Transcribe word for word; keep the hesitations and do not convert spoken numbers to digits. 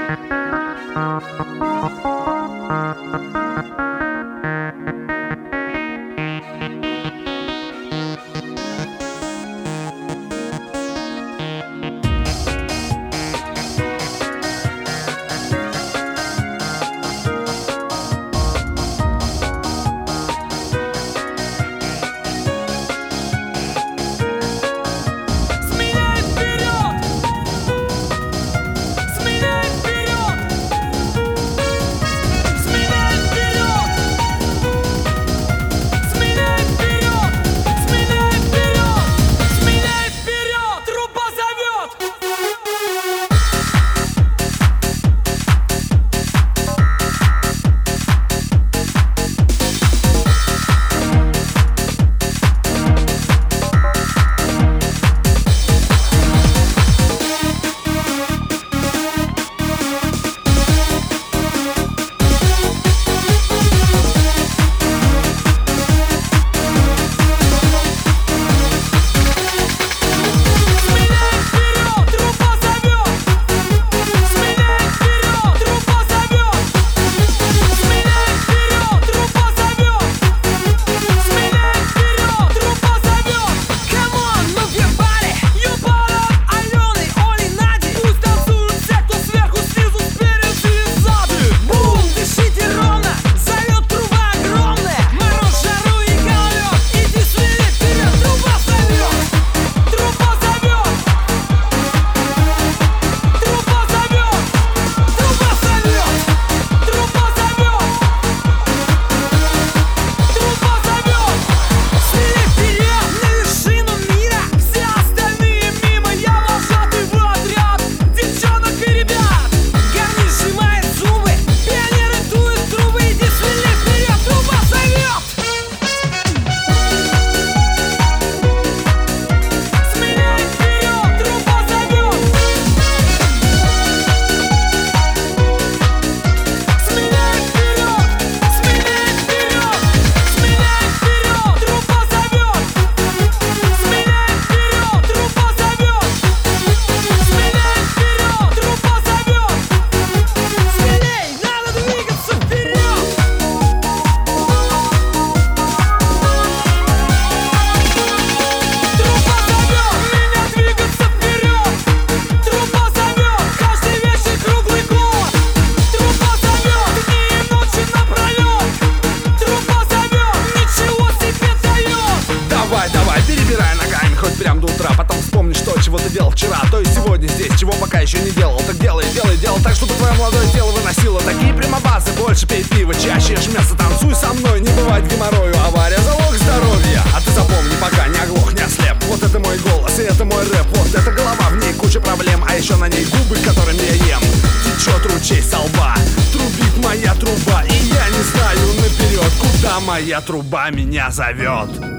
делал вчера, то есть сегодня здесь, чего пока еще не делал. Так делай, делай, делай так, чтобы твое молодое тело выносило такие прямобазы. Больше пей пиво, чаще ешь мясо, танцуй со мной, не бывает геморрою. Авария — залог здоровья, а ты запомни, пока не оглох, не ослеп. Вот это мой голос, и это мой рэп. Вот эта голова, в ней куча проблем, а еще на ней губы, которыми я ем. Течет ручей со лба, трубит моя труба, и я не знаю наперед, куда моя труба меня зовет.